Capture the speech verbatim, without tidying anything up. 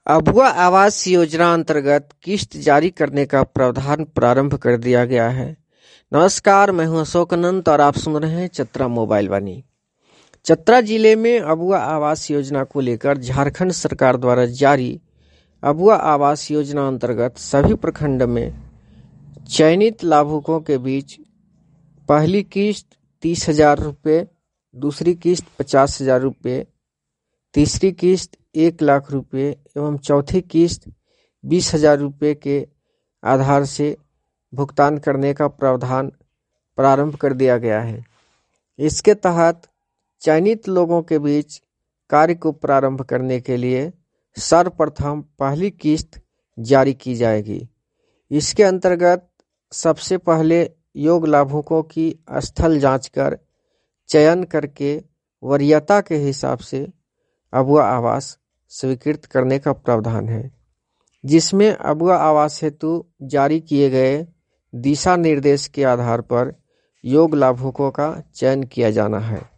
अबुआ आवास योजना अंतर्गत किस्त जारी करने का प्रावधान प्रारंभ कर दिया गया है। नमस्कार, मैं हूं अशोक अनंत और आप सुन रहे हैं चतरा मोबाइल वाणी। चतरा जिले में अबुआ आवास योजना को लेकर झारखंड सरकार द्वारा जारी अबुआ आवास योजना अंतर्गत सभी प्रखंड में चयनित लाभुकों के बीच पहली किस्त तीस हजार रुपये, दूसरी किस्त पचास हजार रुपये, तीसरी किस्त एक लाख रुपये एवं चौथी किस्त बीस हजार रुपये के आधार से भुगतान करने का प्रावधान प्रारंभ कर दिया गया है। इसके तहत चयनित लोगों के बीच कार्य को प्रारंभ करने के लिए सर्वप्रथम पहली किस्त जारी की जाएगी। इसके अंतर्गत सबसे पहले योग्य लाभुकों की स्थल जांच कर चयन करके वरीयता के हिसाब से अबुआ आवास स्वीकृत करने का प्रावधान है, जिसमें अबुआ आवास हेतु जारी किए गए दिशा निर्देश के आधार पर योग्य लाभुकों का चयन किया जाना है।